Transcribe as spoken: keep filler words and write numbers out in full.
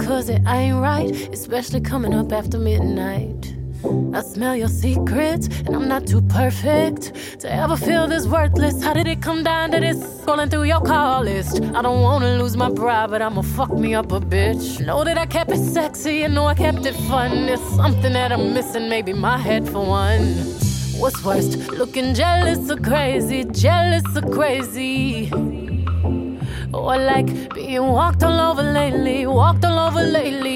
cause it ain't right, especially coming up after midnight. I smell your secrets, and I'm not too perfect to ever feel this worthless. How did it come down to this? Scrolling through your call list. I don't wanna lose my pride, but I'ma fuck me up a bitch. Know that I kept it sexy, and know I kept it fun. There's something that I'm missing, maybe my head for one. What's worst, looking jealous or crazy, jealous or crazy? Or like being walked all over lately, walked all over lately.